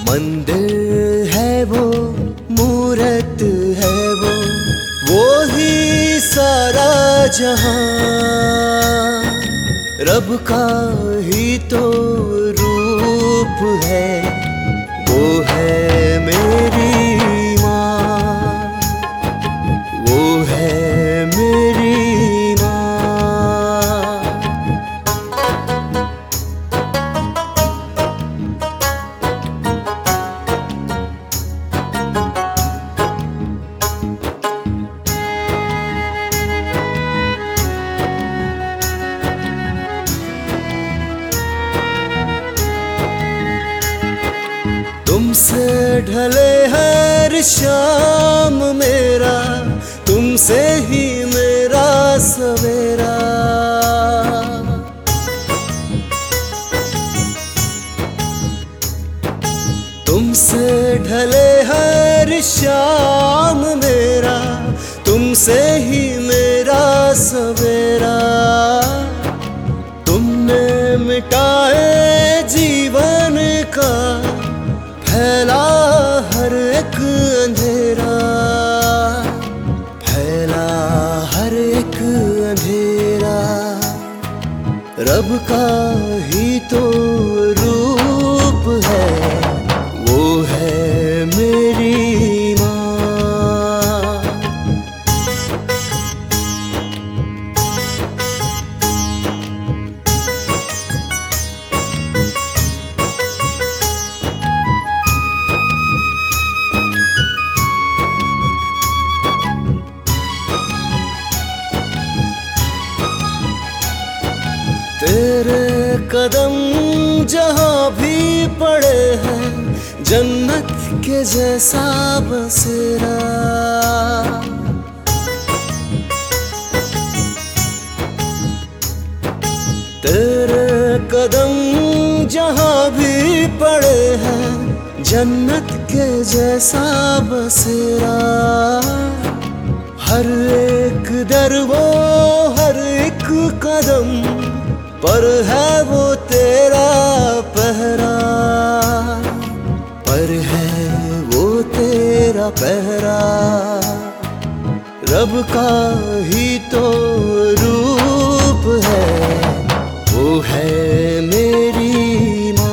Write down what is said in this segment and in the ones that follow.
मंदिर है वो, मूरत है वो ही सारा जहां। रब का ही तो रूप है, वो है मेरी माँ, वो है मेरी माँ। तुमसे ढले हर शाम मेरा, तुमसे ही मेरा सवेरा। तुमसे ढले हर शाम मेरा, तुमसे ही मेरा सवेरा। तुमने मिटाए जीवन का फैला हर एक अंधेरा, फैला हर एक अंधेरा। रब का ही तो रूप है, वो है मेरी माँ। तेरे कदम जहाँ भी पड़े हैं, जन्नत के जैसा बसेरा। तेरे कदम जहाँ भी पड़े हैं, जन्नत के जैसा बसेरा। हर एक दर वो, हर एक कदम पर है वो तेरा पहरा, पर है वो तेरा पहरा। रब का ही तो रूप है, वो है मेरी माँ।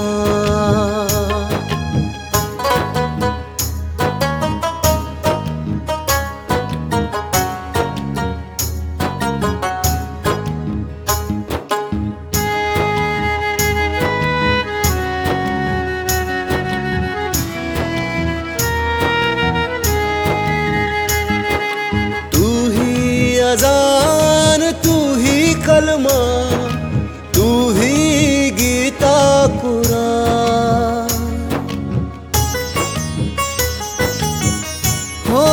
अज़ान तू ही कलमा, तू ही गीता कुरान। हो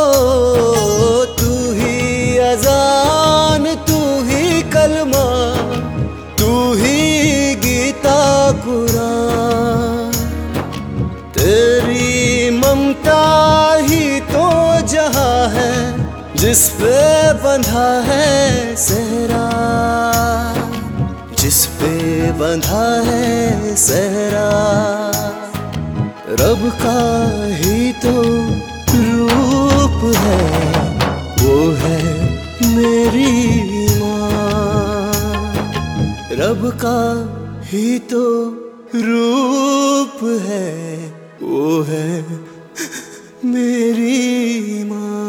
तू ही अज़ान, तू ही कलमा, तू ही गीता कुरान। तेरी ममता ही तो जहां है, जिस पे बंधा है सहरा, जिस पे बंधा है सहरा। रब का ही तो रूप है, वो है मेरी माँ। रब का ही तो रूप है, वो है मेरी माँ।